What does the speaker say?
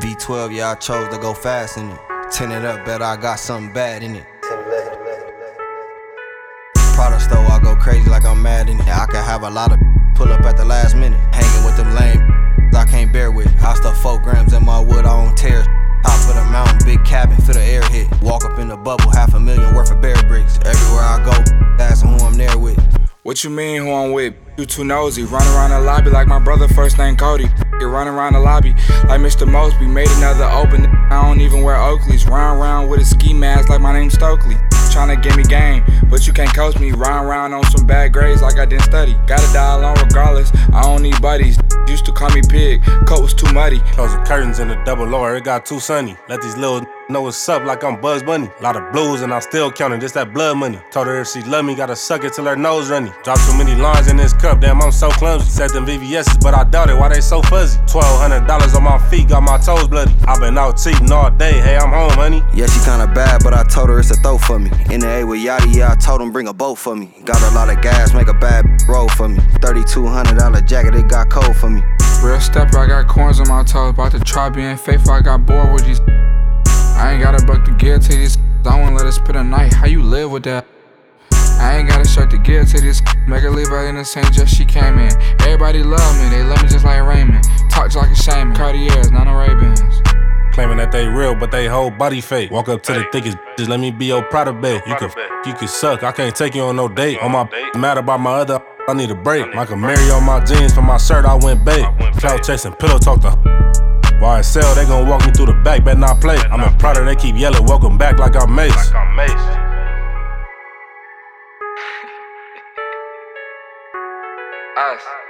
V12, yeah, I chose to go fast in it. Tin it up, bet I got something bad in it. Prada store, I go crazy like I'm mad in it. I could have a lot of pull up at the last minute. Hanging with them lame I can't bear with. I stuff 4 grams in my wood, I don't tear. Top of the mountain, big cabin, feel the air hit. Walk up in the bubble, $500,000 worth of bear bricks. Everywhere I go, asking who I'm there with. What you mean who I'm with? You too nosy. Run around the lobby like my brother, first name Cody. Get running around the lobby like Mr. Mosby. Made another open, I don't even wear Oakleys. Round with a ski mask like my name's Stokely. Tryna give me game, but you can't coach me. Round on some bad grades like I didn't study. Gotta die alone regardless, I don't need buddies. Used to call me pig, coat was too muddy. Close the curtains in the double lower, it got too sunny. Let these little know what's up like I'm Bugs Bunny. Lot of blues and I still counting, just that blood money. Told her if she love me, gotta suck it till her nose runny. Drop too many lines in this cup, damn I'm so clumsy. Said them VVS's, but I doubt it, why they so fuzzy? $1,200 on my feet, got my toes bloody. I been out cheating all day, hey I'm home honey. Yeah, she kinda bad, but I told her it's a throw for me. In the A with Yachty, yeah, I told him bring a boat for me. Got a lot of gas, make a bad roll for me. $3,200 jacket, it got cold for me. Real stepper, I got corns on my toes. About to try being faithful, I got bored with these. I ain't got a buck to give to these. I won't let her spend a night, how you live with that? I ain't got a shirt to give to this. Make her leave her innocent, just she came in. Everybody love me, they love me just like Raymond. Talk like a shaman, Cartiers, not no Ray-Bans. Claiming that they real, but they whole body fake. Walk up to the thickest bitches, let me be your Prada babe. You can suck, I can't take you on no date. On my mad about my other, I need a break. Michael Mary on my jeans, for my shirt I went bait. Clout chasing, pillow talk to YSL, they gon' walk me through the back, better not play. I'm a Prada, they keep yelling, welcome back like I'm Mace. Us.